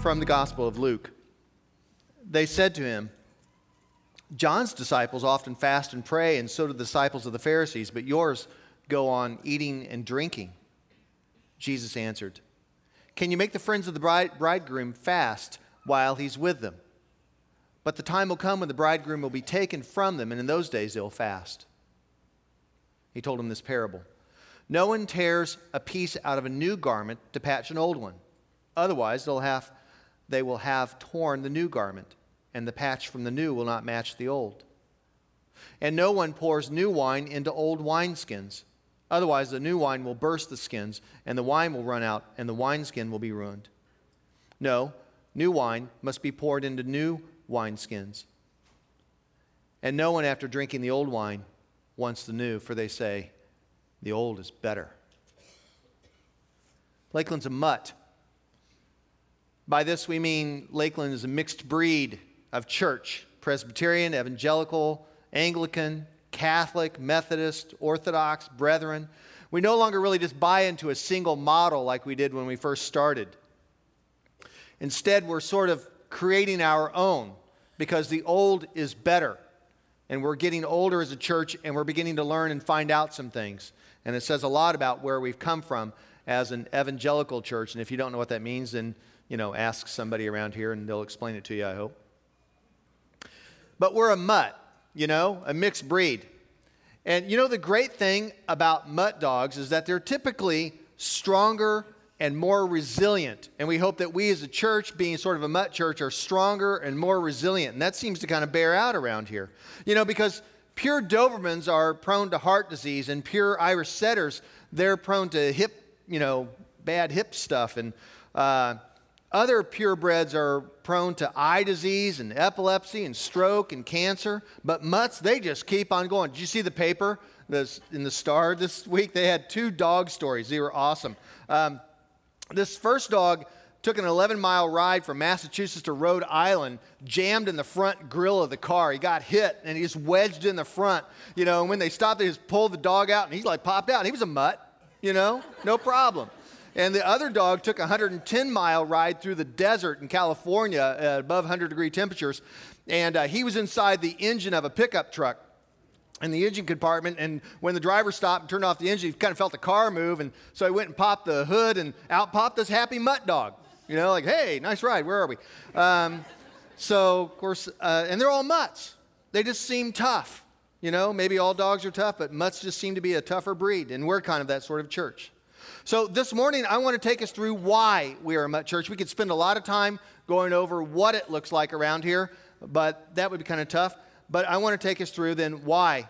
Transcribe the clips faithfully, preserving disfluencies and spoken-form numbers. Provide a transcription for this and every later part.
from the Gospel of Luke. They said to him, "John's disciples often fast and pray, and so do the disciples of the Pharisees, but yours go on eating and drinking." Jesus answered, "Can you make the friends of the bride, bridegroom fast while he's with them? But the time will come when the bridegroom will be taken from them, and in those days they'll fast." He told him this parable. "No one tears a piece out of a new garment to patch an old one. Otherwise, they'll have, they will have torn the new garment, and the patch from the new will not match the old. And no one pours new wine into old wineskins. Otherwise, the new wine will burst the skins, and the wine will run out, and the wineskin will be ruined. No, new wine must be poured into new wineskins. And no one, after drinking the old wine, wants the new, for they say, the old is better." Lakeland's a mutt. By this we mean Lakeland is a mixed breed of church: Presbyterian, Evangelical, Anglican, Catholic, Methodist, Orthodox, Brethren. We no longer really just buy into a single model like we did when we first started. Instead, we're sort of creating our own because the old is better. And we're getting older as a church, and we're beginning to learn and find out some things. And it says a lot about where we've come from as an evangelical church. And if you don't know what that means, then, you know, ask somebody around here and they'll explain it to you, I hope. But we're a mutt, you know, a mixed breed. And you know, the great thing about mutt dogs is that they're typically stronger and more resilient. And we hope that we as a church, being sort of a mutt church, are stronger and more resilient. And that seems to kind of bear out around here. You know, because pure Dobermans are prone to heart disease, and pure Irish setters, they're prone to hip, you know, bad hip stuff. And uh, other purebreds are prone to eye disease and epilepsy and stroke and cancer. But mutts, they just keep on going. Did you see the paper this, in the Star this week? They had two dog stories. They were awesome. Um, This first dog took an eleven-mile ride from Massachusetts to Rhode Island, jammed in the front grill of the car. He got hit, and he just wedged in the front. You know, and when they stopped, they just pulled the dog out, and he like popped out. And he was a mutt, you know, no problem. And the other dog took a one hundred ten-mile ride through the desert in California at above one hundred degree temperatures, and uh, he was inside the engine of a pickup truck in the engine compartment, and when the driver stopped and turned off the engine, he kind of felt the car move, and so he went and popped the hood, and out popped this happy mutt dog. You know, like, hey, nice ride, where are we? Um, so, of course, uh, and they're all mutts. They just seem tough. You know, maybe all dogs are tough, but mutts just seem to be a tougher breed, and we're kind of that sort of church. So this morning, I want to take us through why we are a mutt church. We could spend a lot of time going over what it looks like around here, but that would be kind of tough. But I want to take us through then why.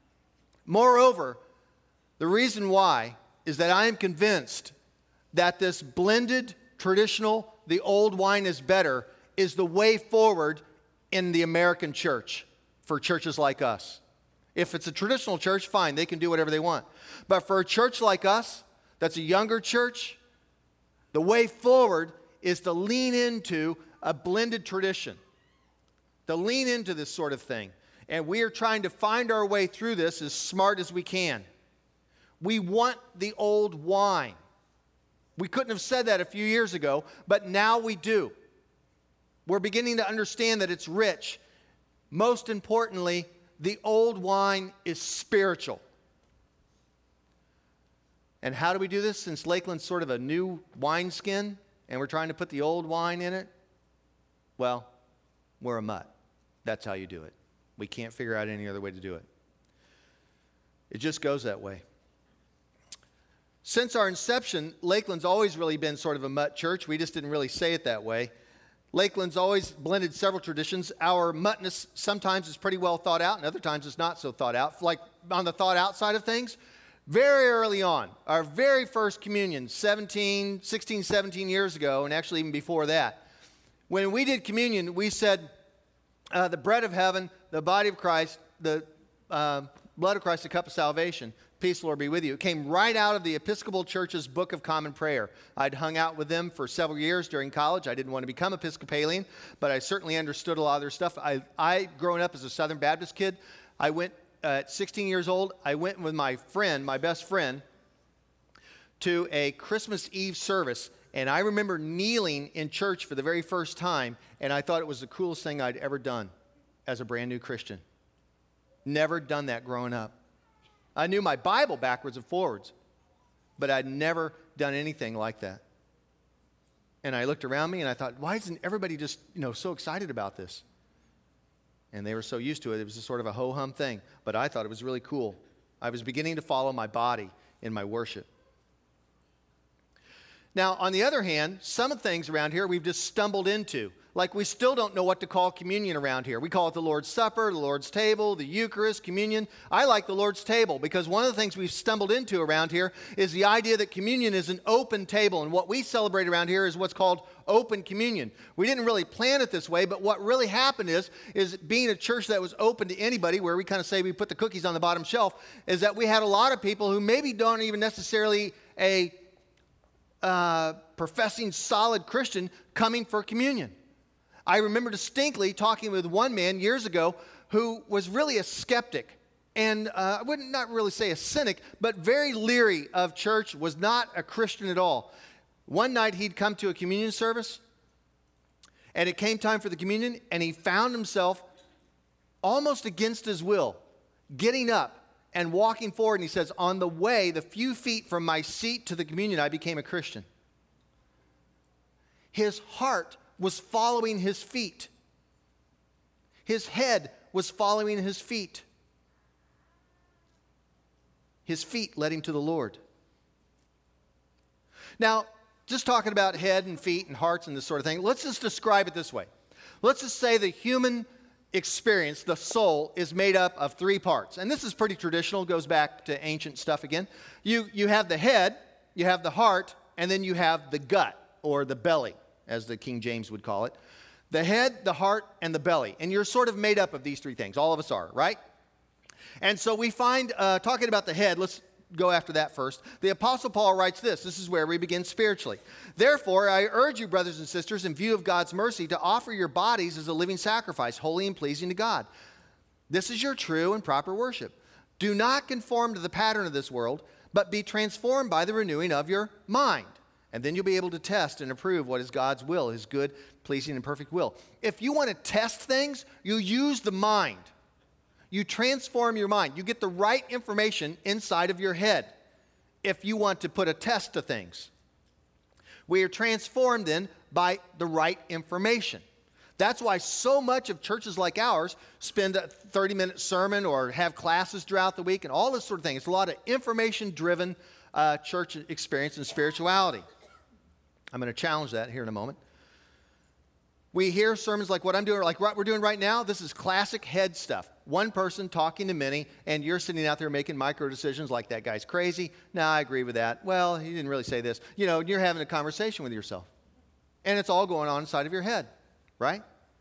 Moreover, the reason why is that I am convinced that this blended, traditional, the old wine is better, is the way forward in the American church for churches like us. If it's a traditional church, fine, they can do whatever they want. But for a church like us, that's a younger church, the way forward is to lean into a blended tradition. To lean into this sort of thing. And we are trying to find our way through this as smart as we can. We want the old wine. We couldn't have said that a few years ago, but now we do. We're beginning to understand that it's rich. Most importantly, the old wine is spiritual. And how do we do this? Since Lakeland's sort of a new wineskin, and we're trying to put the old wine in it, well, we're a mutt. That's how you do it. We can't figure out any other way to do it. It just goes that way. Since our inception, Lakeland's always really been sort of a mutt church. We just didn't really say it that way. Lakeland's always blended several traditions. Our muttness sometimes is pretty well thought out, and other times it's not so thought out. Like on the thought out side of things, very early on, our very first communion, seventeen, sixteen, seventeen years ago, and actually even before that, when we did communion, we said, Uh, the bread of heaven, the body of Christ, the uh, blood of Christ, the cup of salvation. Peace, Lord, be with you. It came right out of the Episcopal Church's Book of Common Prayer. I'd hung out with them for several years during college. I didn't want to become Episcopalian, but I certainly understood a lot of their stuff. I, I growing up as a Southern Baptist kid, I went uh, at sixteen years old, I went with my friend, my best friend, to a Christmas Eve service. And I remember kneeling in church for the very first time, and I thought it was the coolest thing I'd ever done as a brand new Christian. Never done that growing up. I knew my Bible backwards and forwards, but I'd never done anything like that. And I looked around me and I thought, why isn't everybody just, you know, so excited about this? And they were so used to it. It was just sort of a ho-hum thing. But I thought it was really cool. I was beginning to follow my body in my worship. Now, on the other hand, some of the things around here we've just stumbled into. Like we still don't know what to call communion around here. We call it the Lord's Supper, the Lord's Table, the Eucharist, communion. I like the Lord's Table because one of the things we've stumbled into around here is the idea that communion is an open table. And what we celebrate around here is what's called open communion. We didn't really plan it this way, but what really happened is, is being a church that was open to anybody, where we kind of say we put the cookies on the bottom shelf, is that we had a lot of people who maybe don't even necessarily a uh, professing solid Christian coming for communion. I remember distinctly talking with one man years ago who was really a skeptic, and uh, I wouldn't not really say a cynic, but very leery of church, was not a Christian at all. One night he'd come to a communion service, and it came time for the communion, and he found himself almost against his will, getting up and walking forward, and he says, on the way, the few feet from my seat to the communion, I became a Christian. His heart was following his feet. His head was following his feet. His feet led him to the Lord. Now, just talking about head and feet and hearts and this sort of thing, let's just describe it this way. Let's just say the human experience, the soul, is made up of three parts. And this is pretty traditional, goes back to ancient stuff again. You, you have the head, you have the heart, and then you have the gut, or the belly, as the King James would call it. The head, the heart, and the belly. And you're sort of made up of these three things. All of us are, right? And so we find, uh, talking about the head, let's go after that first. The Apostle Paul writes this. This is where we begin spiritually. Therefore, I urge you, brothers and sisters, in view of God's mercy, to offer your bodies as a living sacrifice, holy and pleasing to God. This is your true and proper worship. Do not conform to the pattern of this world, but be transformed by the renewing of your mind. And then you'll be able to test and approve what is God's will, his good, pleasing, and perfect will. If you want to test things, you use the mind. You transform your mind. You get the right information inside of your head if you want to put a test to things. We are transformed then by the right information. That's why so much of churches like ours spend a thirty-minute sermon or have classes throughout the week and all this sort of thing. It's a lot of information-driven uh, church experience and spirituality. I'm going to challenge that here in a moment. We hear sermons like what I'm doing, like what we're doing right now. This is classic head stuff. One person talking to many, and you're sitting out there making micro decisions like, that guy's crazy. No, I agree with that. Well, he didn't really say this. You know, you're having a conversation with yourself. And it's all going on inside of your head, right?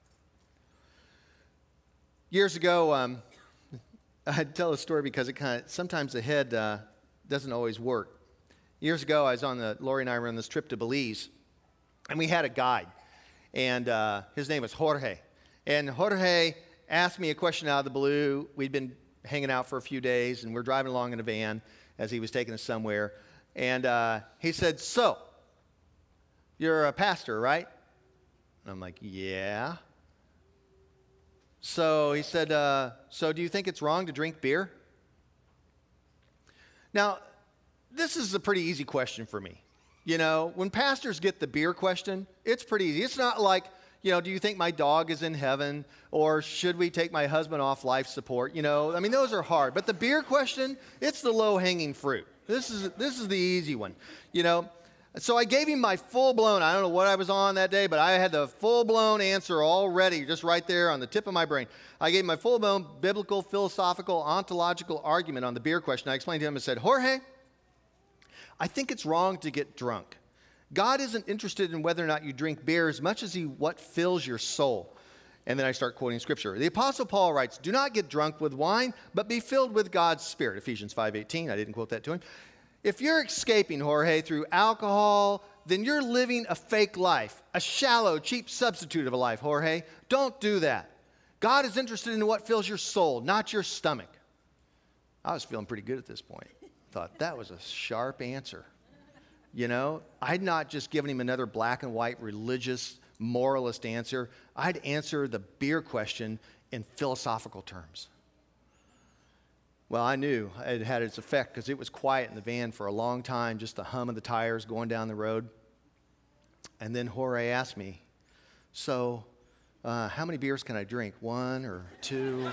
Years ago, um, I'd tell a story because it kind of, sometimes the head uh, doesn't always work. Years ago, I was on the, Lori and I were on this trip to Belize, and we had a guide, and uh, his name was Jorge. And Jorge asked me a question out of the blue. We'd been hanging out for a few days, and we're driving along in a van as he was taking us somewhere. And uh, he said, so, you're a pastor, right? And I'm like, yeah. So he said, uh, so do you think it's wrong to drink beer? Now, this is a pretty easy question for me. You know, when pastors get the beer question, it's pretty easy. It's not like, you know, do you think my dog is in heaven? Or should we take my husband off life support? You know, I mean, those are hard. But the beer question, it's the low-hanging fruit. This is, this is the easy one, you know. So I gave him my full-blown, I don't know what I was on that day, but I had the full-blown answer already, just right there on the tip of my brain. I gave him my full-blown biblical, philosophical, ontological argument on the beer question. I explained to him and said, Jorge, I think it's wrong to get drunk. God isn't interested in whether or not you drink beer as much as he what fills your soul. And then I start quoting scripture. The Apostle Paul writes, do not get drunk with wine, but be filled with God's Spirit. Ephesians five eighteen, I didn't quote that to him. If you're escaping, Jorge, through alcohol, then you're living a fake life, a shallow, cheap substitute of a life, Jorge. Don't do that. God is interested in what fills your soul, not your stomach. I was feeling pretty good at this point. Thought that was a sharp answer. You know, I'd not just given him another black and white religious moralist answer. I'd answer the beer question in philosophical terms. Well, I knew it had its effect because it was quiet in the van for a long time, just the hum of the tires going down the road. And then Jorge asked me, so uh, how many beers can I drink? One or two?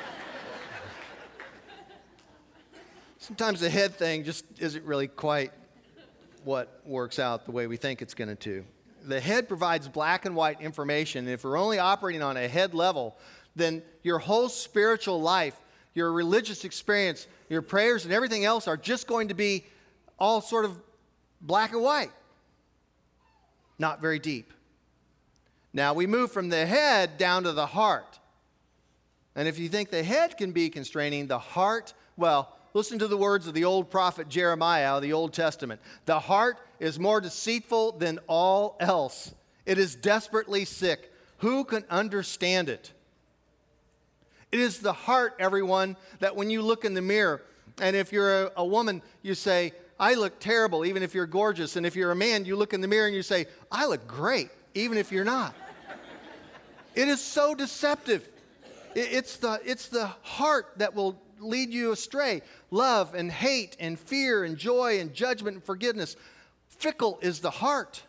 Sometimes the head thing just isn't really quite what works out the way we think it's going to. The head provides black and white information. And if we're only operating on a head level, then your whole spiritual life, your religious experience, your prayers, and everything else are just going to be all sort of black and white. Not very deep. Now we move from the head down to the heart. And if you think the head can be constraining, the heart, well, listen to the words of the old prophet Jeremiah out of the Old Testament. The heart is more deceitful than all else. It is desperately sick. Who can understand it? It is the heart, everyone, that when you look in the mirror, and if you're a, a woman, you say, I look terrible, even if you're gorgeous. And if you're a man, you look in the mirror and you say, I look great, even if you're not. It is so deceptive. It, it's the, it's the heart that will lead you astray. Love and hate and fear and joy and judgment and forgiveness. Fickle is the heart.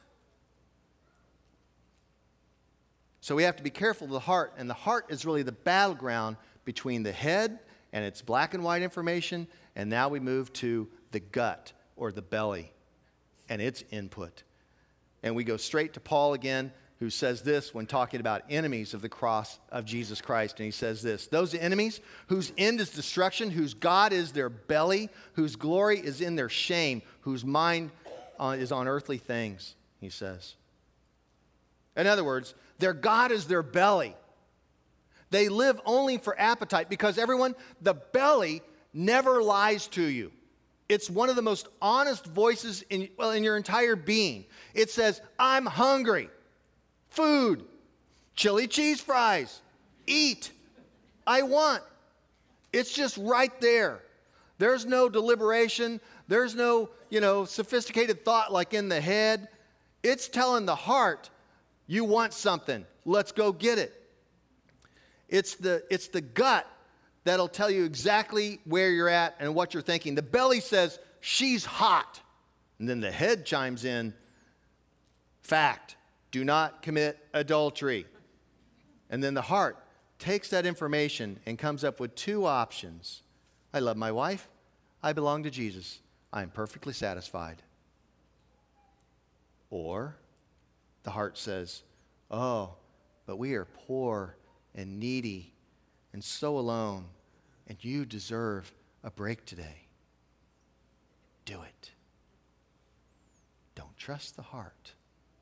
So we have to be careful of the heart, and the heart is really the battleground between the head and its black and white information, and now we move to the gut or the belly and its input. And we go straight to Paul again, who says this when talking about enemies of the cross of Jesus Christ. And he says this, those enemies whose end is destruction, whose God is their belly, whose glory is in their shame, whose mind uh, is on earthly things, he says. In other words, their God is their belly. They live only for appetite because, everyone, the belly never lies to you. It's one of the most honest voices in, well, in your entire being. It says, I'm hungry. Food. Chili cheese fries. Eat. I want. It's just right there. There's no deliberation. There's no, you know, sophisticated thought like in the head. It's telling the heart, you want something. Let's go get it. It's the, it's the gut that'll tell you exactly where you're at and what you're thinking. The belly says, she's hot. And then the head chimes in, fact, do not commit adultery. And then the heart takes that information and comes up with two options. I love my wife. I belong to Jesus. I am perfectly satisfied. Or the heart says, oh, but we are poor and needy and so alone, and you deserve a break today. Do it. Don't trust the heart.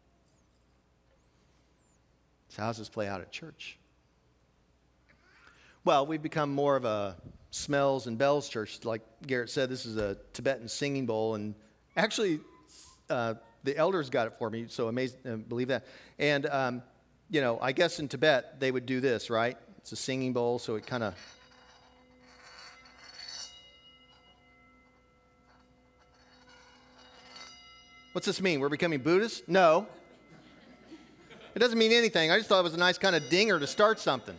So how does this play out at church? Well, we've become more of a smells and bells church. Like Garrett said, this is a Tibetan singing bowl, and actually uh, the elders got it for me, so amazing, uh, believe that. And, um, you know, I guess in Tibet they would do this, right? It's a singing bowl, so it kind of... What's this mean? We're becoming Buddhists? No. It doesn't mean anything. I just thought it was a nice kind of dinger to start something.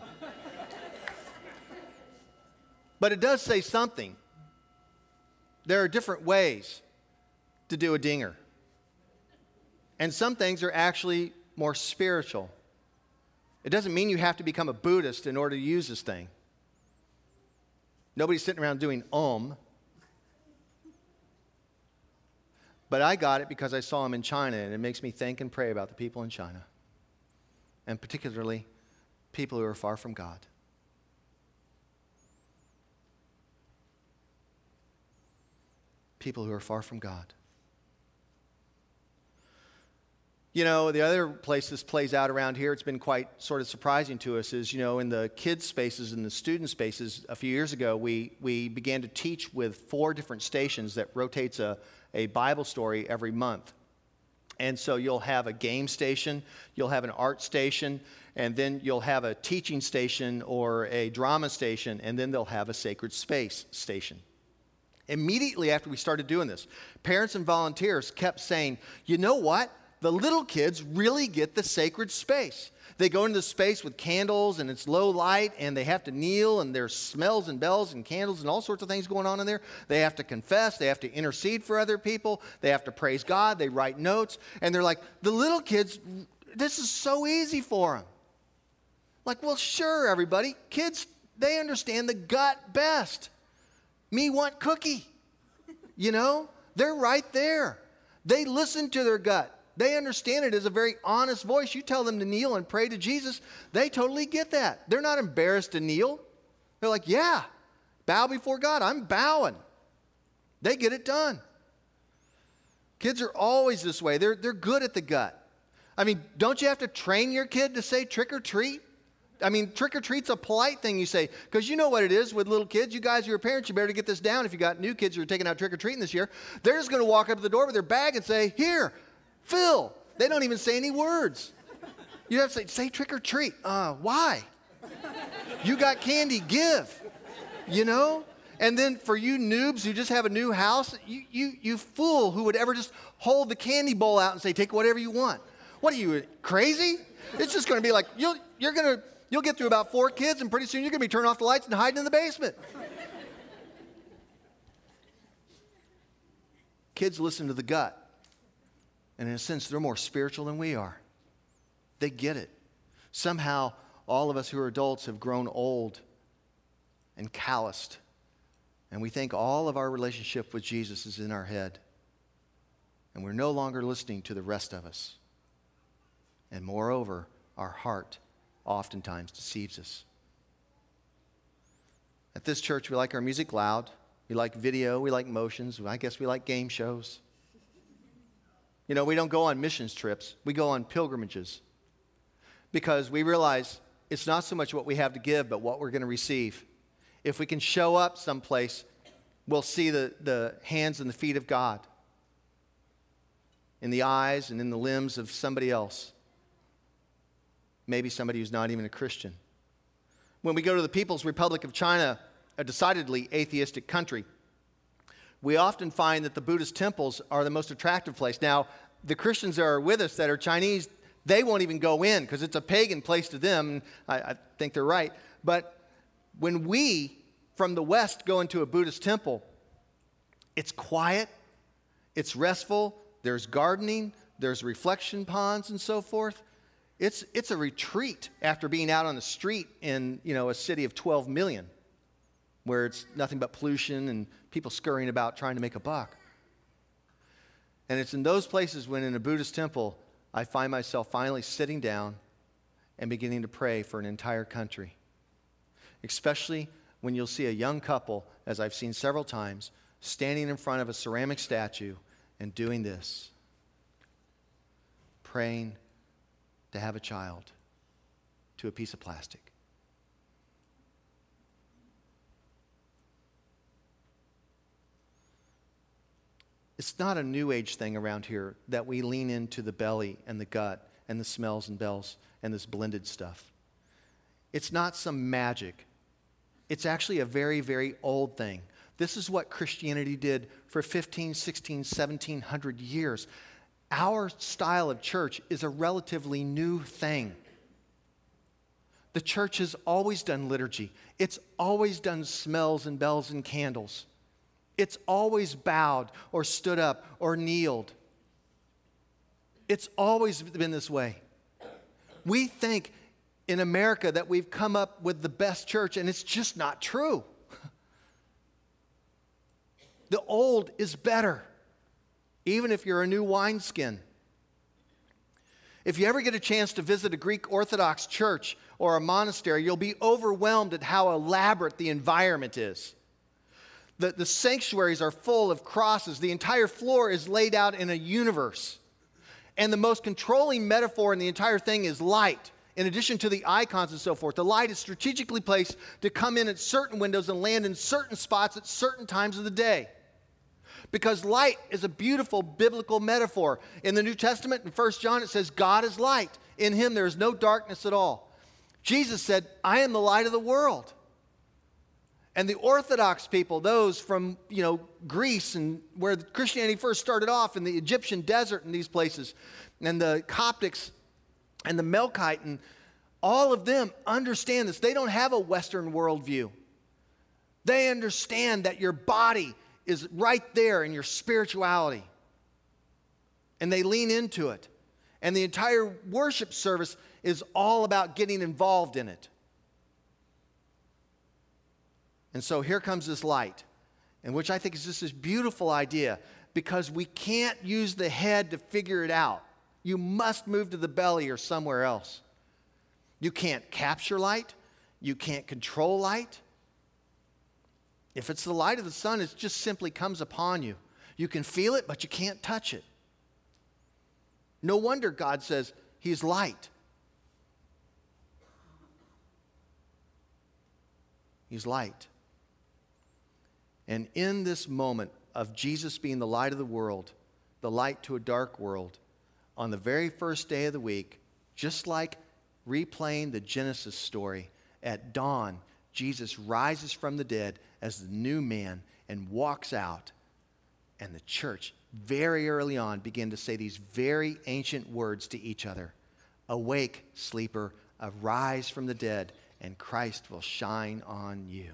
But it does say something. There are different ways to do a dinger. And some things are actually more spiritual. It doesn't mean you have to become a Buddhist in order to use this thing. Nobody's sitting around doing Om. But I got it because I saw him in China, and it makes me think and pray about the people in China. And particularly people who are far from God. People who are far from God. You know, the other place this plays out around here, it's been quite sort of surprising to us, is, you know, in the kids' spaces and the student spaces, a few years ago, we, we began to teach with four different stations that rotates a, a Bible story every month. And so you'll have a game station, you'll have an art station, and then you'll have a teaching station or a drama station, and then they'll have a sacred space station. Immediately after we started doing this, parents and volunteers kept saying, you know what? The little kids really get the sacred space. They go into the space with candles and it's low light and they have to kneel and there's smells and bells and candles and all sorts of things going on in there. They have to confess. They have to intercede for other people. They have to praise God. They write notes. And they're like, the little kids, this is so easy for them. Like, well, sure, everybody. Kids, they understand the gut best. Me want cookie. You know, they're right there. They listen to their gut. They understand it as a very honest voice. You tell them to kneel and pray to Jesus, they totally get that. They're not embarrassed to kneel. They're like, yeah, bow before God. I'm bowing. They get it done. Kids are always this way. They're, they're good at the gut. I mean, don't you have to train your kid to say trick or treat? I mean, trick or treat's a polite thing you say, because you know what it is with little kids. You guys who are parents, you better get this down. If you got new kids who are taking out trick or treating this year, they're just going to walk up to the door with their bag and say, here, Phil. They don't even say any words. You have to say, say trick or treat. Uh, why? You got candy, give. You know? And then for you noobs who just have a new house, you, you, you fool who would ever just hold the candy bowl out and say, take whatever you want. What are you, crazy? It's just going to be like, you'll, you're going to, you'll get through about four kids and pretty soon you're going to be turning off the lights and hiding in the basement. Kids listen to the gut. And in a sense, they're more spiritual than we are. They get it. Somehow, all of us who are adults have grown old and calloused. And we think all of our relationship with Jesus is in our head. And we're no longer listening to the rest of us. And moreover, our heart oftentimes deceives us. At this church, we like our music loud. We like video. We like motions. I guess we like game shows. You know, we don't go on missions trips. We go on pilgrimages because we realize it's not so much what we have to give, but what we're going to receive. If we can show up someplace, we'll see the, the hands and the feet of God in the eyes and in the limbs of somebody else. Maybe somebody who's not even a Christian. When we go to the People's Republic of China, a decidedly atheistic country, we often find that the Buddhist temples are the most attractive place. Now, the Christians that are with us that are Chinese, they won't even go in because it's a pagan place to them. I, I think they're right. But when we, from the West, go into a Buddhist temple, it's quiet, it's restful, there's gardening, there's reflection ponds and so forth. It's, it's a retreat after being out on the street in, you know, a city of twelve million. Where it's nothing but pollution and people scurrying about trying to make a buck. And it's in those places when in a Buddhist temple, I find myself finally sitting down and beginning to pray for an entire country. Especially when you'll see a young couple, as I've seen several times, standing in front of a ceramic statue and doing this. Praying to have a child to a piece of plastic. It's not a new age thing around here that we lean into the belly and the gut and the smells and bells and this blended stuff. It's not some magic. It's actually a very, very old thing. This is what Christianity did for fifteen, sixteen, seventeen hundred years. Our style of church is a relatively new thing. The church has always done liturgy. It's always done smells and bells and candles. It's always bowed or stood up or kneeled. It's always been this way. We think in America that we've come up with the best church, and it's just not true. The old is better, even if you're a new wineskin. If you ever get a chance to visit a Greek Orthodox church or a monastery, you'll be overwhelmed at how elaborate the environment is. The, the sanctuaries are full of crosses. The entire floor is laid out in a universe. And the most controlling metaphor in the entire thing is light. In addition to the icons and so forth, the light is strategically placed to come in at certain windows and land in certain spots at certain times of the day. Because light is a beautiful biblical metaphor. In the New Testament, in First John, it says, God is light. In him there is no darkness at all. Jesus said, I am the light of the world. And the Orthodox people, those from, you know, Greece and where Christianity first started off in the Egyptian desert and these places, and the Coptics and the Melkite, and all of them understand this. They don't have a Western worldview. They understand that your body is right there in your spirituality. And they lean into it. And the entire worship service is all about getting involved in it. And so here comes this light, and which I think is just this beautiful idea, because we can't use the head to figure it out. You must move to the belly or somewhere else. You can't capture light. You can't control light. If it's the light of the sun, it just simply comes upon you. You can feel it, but you can't touch it. No wonder God says He's light. He's light. And in this moment of Jesus being the light of the world, the light to a dark world, on the very first day of the week, just like replaying the Genesis story, at dawn, Jesus rises from the dead as the new man and walks out. And the church, very early on, began to say these very ancient words to each other. Awake, sleeper, arise from the dead, and Christ will shine on you.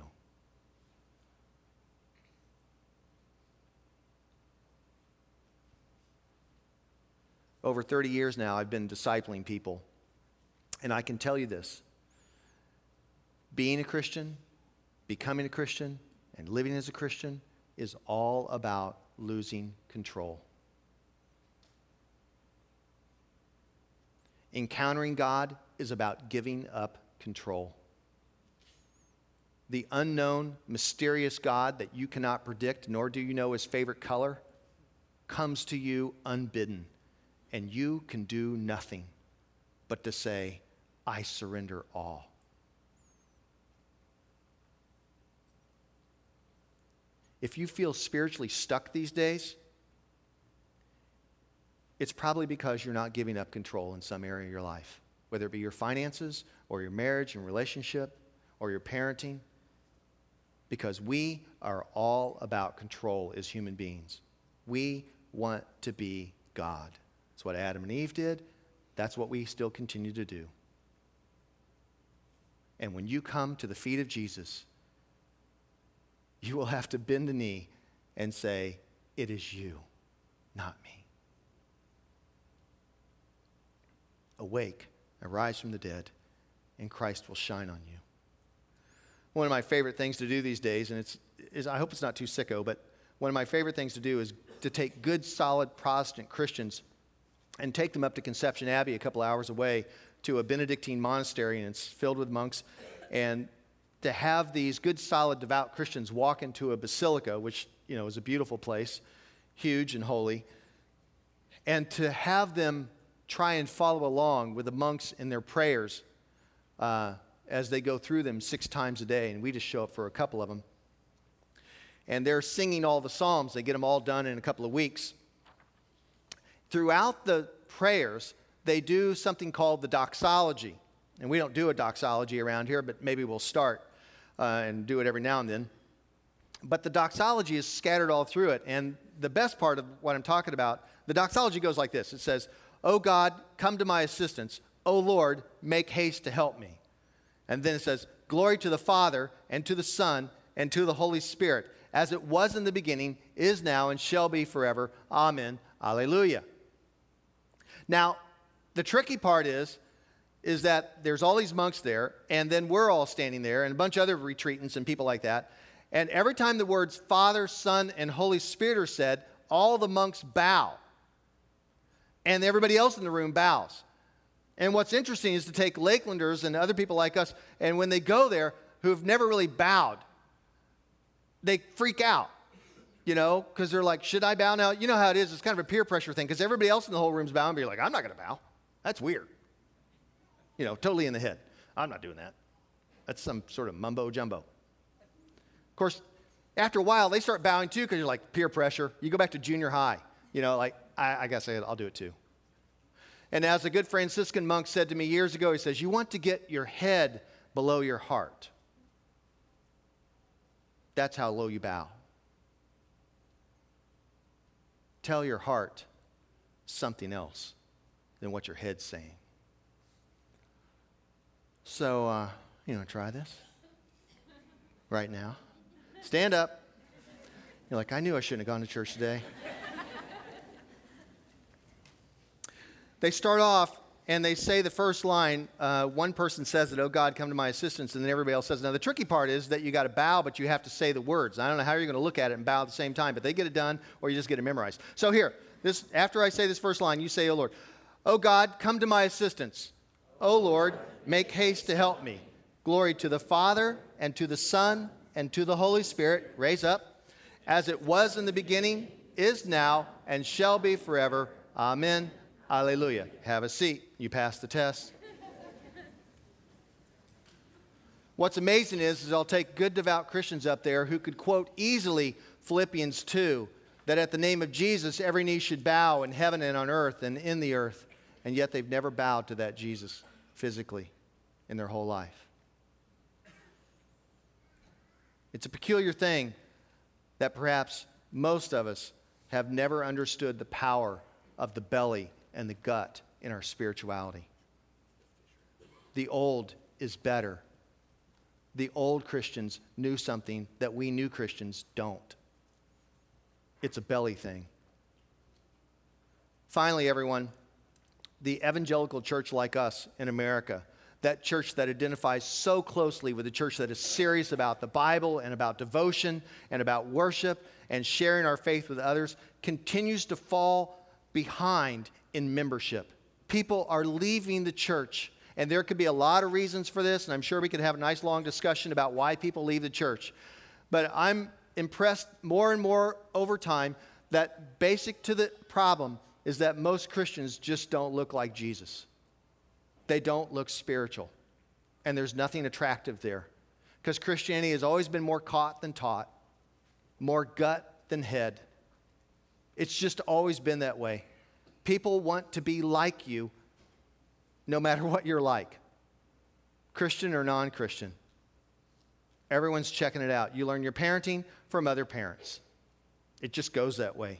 Over thirty years now, I've been discipling people. And I can tell you this. Being a Christian, becoming a Christian, and living as a Christian is all about losing control. Encountering God is about giving up control. The unknown, mysterious God that you cannot predict, nor do you know his favorite color, comes to you unbidden. And you can do nothing but to say, I surrender all. If you feel spiritually stuck these days, it's probably because you're not giving up control in some area of your life, whether it be your finances or your marriage and relationship or your parenting, because we are all about control as human beings. We want to be God. That's what Adam and Eve did. That's what we still continue to do. And when you come to the feet of Jesus, you will have to bend the knee and say, it is you, not me. Awake, arise from the dead, and Christ will shine on you. One of my favorite things to do these days, and it's, is, I hope it's not too sicko, but one of my favorite things to do is to take good, solid Protestant Christians and take them up to Conception Abbey, a couple hours away, to a Benedictine monastery, and it's filled with monks, and to have these good, solid, devout Christians walk into a basilica, which, you know, is a beautiful place, huge and holy, and to have them try and follow along with the monks in their prayers uh, as they go through them six times a day, and we just show up for a couple of them. And they're singing all the psalms. They get them all done in a couple of weeks. Throughout the prayers, they do something called the doxology. And we don't do a doxology around here, but maybe we'll start uh, and do it every now and then. But the doxology is scattered all through it. And the best part of what I'm talking about, the doxology goes like this. It says, "O God, come to my assistance. O Lord, make haste to help me." And then it says, "Glory to the Father, and to the Son, and to the Holy Spirit, as it was in the beginning, is now, and shall be forever. Amen. Alleluia." Now, the tricky part is, is that there's all these monks there, and then we're all standing there, and a bunch of other retreatants and people like that. And every time the words Father, Son, and Holy Spirit are said, all the monks bow. And everybody else in the room bows. And what's interesting is to take Lakelanders and other people like us, and when they go there who have never really bowed, they freak out. You know, because they're like, should I bow now? You know how it is. It's kind of a peer pressure thing because everybody else in the whole room's bowing, but you're like, I'm not going to bow. That's weird. You know, totally in the head. I'm not doing that. That's some sort of mumbo jumbo. Of course, after a while, they start bowing too because you're like, peer pressure. You go back to junior high. You know, like, I, I got to say, I'll do it too. And as a good Franciscan monk said to me years ago, he says, you want to get your head below your heart. That's how low you bow. Tell your heart something else than what your head's saying. So, uh, you know, try this right now. Stand up. You're like, I knew I shouldn't have gone to church today. They start off and they say the first line. Uh, one person says it, oh God, come to my assistance, and then everybody else says, now the tricky part is that you got to bow, but you have to say the words. I don't know how you're going to look at it and bow at the same time, but they get it done or you just get it memorized. So here, this after I say this first line, you say, oh Lord, oh God, come to my assistance. Oh Lord, make haste to help me. Glory to the Father and to the Son and to the Holy Spirit. Raise up. As it was in the beginning, is now, and shall be forever. Amen. Hallelujah. Have a seat. You passed the test. What's amazing is, is I'll take good devout Christians up there who could quote easily Philippians two, that at the name of Jesus, every knee should bow in heaven and on earth and in the earth, and yet they've never bowed to that Jesus physically in their whole life. It's a peculiar thing that perhaps most of us have never understood the power of the belly and the gut in our spirituality. The old is better. The old Christians knew something that we new Christians don't. It's a belly thing. Finally, everyone, the evangelical church like us in America, that church that identifies so closely with the church that is serious about the Bible and about devotion and about worship and sharing our faith with others, continues to fall behind in membership. People are leaving the church, and there could be a lot of reasons for this, and I'm sure we could have a nice long discussion about why people leave the church. But I'm impressed more and more over time that basic to the problem is that most Christians just don't look like Jesus. They don't look spiritual, and there's nothing attractive there, because Christianity has always been more caught than taught, more gut than head. It's just always been that way. People want to be like you no matter what you're like, Christian or non-Christian. Everyone's checking it out. You learn your parenting from other parents. It just goes that way.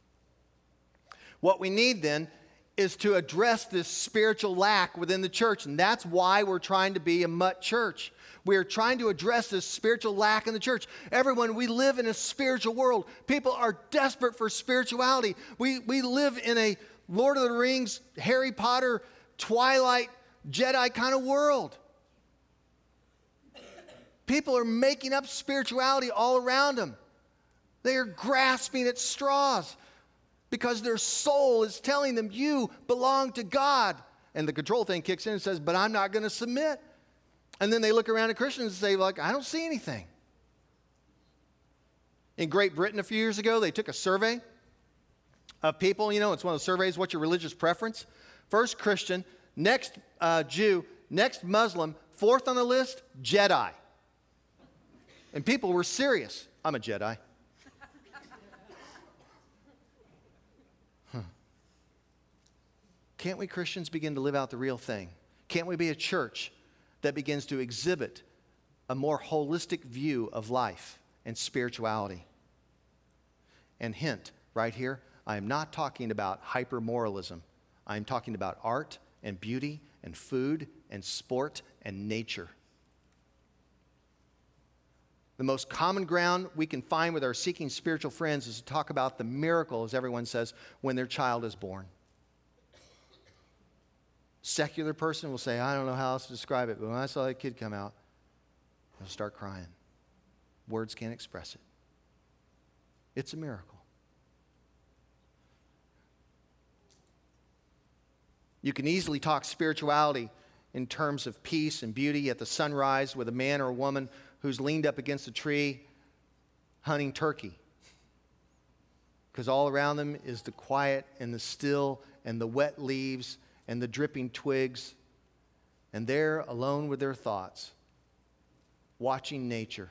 What we need then is to address this spiritual lack within the church, and that's why we're trying to be a Mutt church. We are trying to address this spiritual lack in the church. Everyone, we live in a spiritual world. People are desperate for spirituality. We, we live in a Lord of the Rings, Harry Potter, Twilight, Jedi kind of world. People are making up spirituality all around them. They are grasping at straws because their soul is telling them, you belong to God. And the control thing kicks in and says, but I'm not going to submit. And then they look around at Christians and say, like, I don't see anything. In Great Britain a few years ago, they took a survey of people. You know, it's one of the surveys, what's your religious preference? First Christian, next uh, Jew, next Muslim, fourth on the list, Jedi. And people were serious. I'm a Jedi. Huh. Can't we Christians begin to live out the real thing? Can't we be a church that begins to exhibit a more holistic view of life and spirituality? And hint, right here, I am not talking about hyper-moralism. I am talking about art and beauty and food and sport and nature. The most common ground we can find with our seeking spiritual friends is to talk about the miracle, as everyone says, when their child is born. Secular person will say, I don't know how else to describe it, but when I saw that kid come out, I'll start crying. Words can't express it. It's a miracle. You can easily talk spirituality in terms of peace and beauty at the sunrise with a man or a woman who's leaned up against a tree hunting turkey. Because all around them is the quiet and the still and the wet leaves and the dripping twigs. And they're alone with their thoughts, watching nature.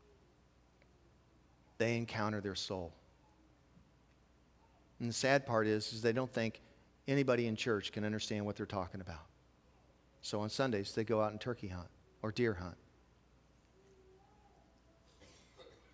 They encounter their soul. And the sad part is, is they don't think anybody in church can understand what they're talking about. So on Sundays, they go out and turkey hunt or deer hunt.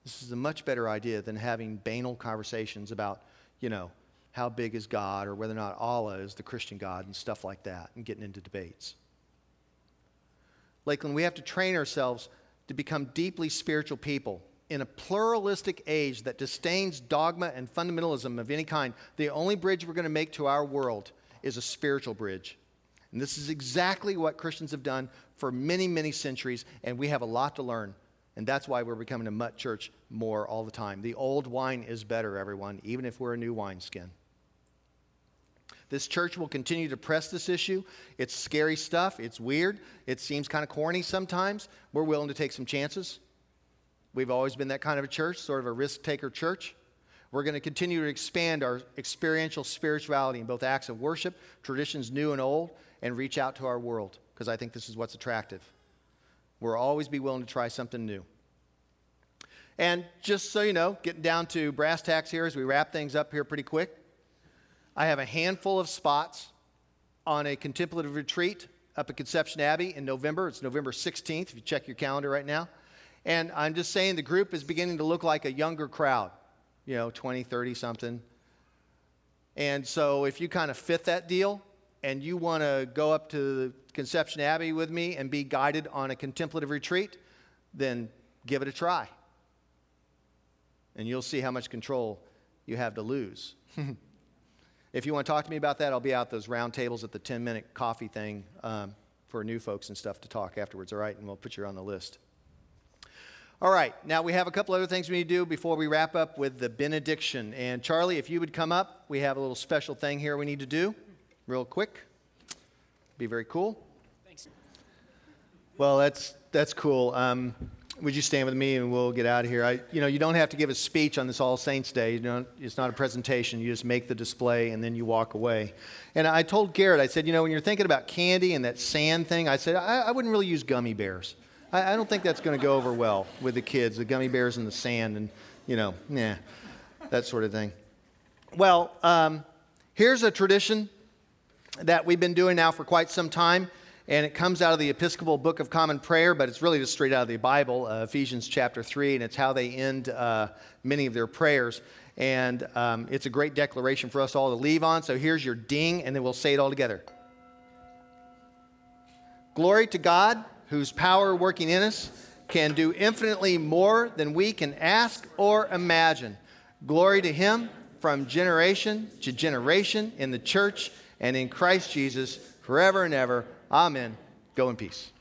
This is a much better idea than having banal conversations about, you know, how big is God or whether or not Allah is the Christian God and stuff like that and getting into debates. Lakeland, we have to train ourselves to become deeply spiritual people. In a pluralistic age that disdains dogma and fundamentalism of any kind, the only bridge we're going to make to our world is a spiritual bridge. And this is exactly what Christians have done for many, many centuries, and we have a lot to learn. And that's why we're becoming a mutt church more all the time. The old wine is better, everyone, even if we're a new wineskin. This church will continue to press this issue. It's scary stuff. It's weird. It seems kind of corny sometimes. We're willing to take some chances. We've always been that kind of a church, sort of a risk-taker church. We're going to continue to expand our experiential spirituality in both acts of worship, traditions new and old, and reach out to our world, because I think this is what's attractive. We'll always be willing to try something new. And just so you know, getting down to brass tacks here as we wrap things up here pretty quick, I have a handful of spots on a contemplative retreat up at Conception Abbey in November. It's November sixteenth, if you check your calendar right now. And I'm just saying the group is beginning to look like a younger crowd, you know, twenty, thirty something. And so if you kind of fit that deal and you want to go up to Conception Abbey with me and be guided on a contemplative retreat, then give it a try. And you'll see how much control you have to lose. If you want to talk to me about that, I'll be out those round tables at the ten-minute coffee thing um, for new folks and stuff to talk afterwards, all right? And we'll put you on the list. All right, now we have a couple other things we need to do before we wrap up with the benediction. And Charlie, if you would come up, we have a little special thing here we need to do real quick. Be very cool. Thanks. Well, that's that's cool. Um, would you stand with me and we'll get out of here? I, you know, you don't have to give a speech on this All Saints Day. You know, it's not a presentation. You just make the display and then you walk away. And I told Garrett, I said, you know, when you're thinking about candy and that sand thing, I said, I, I wouldn't really use gummy bears. I, I don't think that's going to go over well with the kids, the gummy bears in the sand and, you know, nah, that sort of thing. Well, um, here's a tradition that we've been doing now for quite some time. And it comes out of the Episcopal Book of Common Prayer, but it's really just straight out of the Bible, uh, Ephesians chapter three, and it's how they end uh, many of their prayers. And um, it's a great declaration for us all to leave on. So here's your ding, and then we'll say it all together. Glory to God, whose power working in us can do infinitely more than we can ask or imagine. Glory to Him from generation to generation in the church and in Christ Jesus forever and ever. Amen. Go in peace.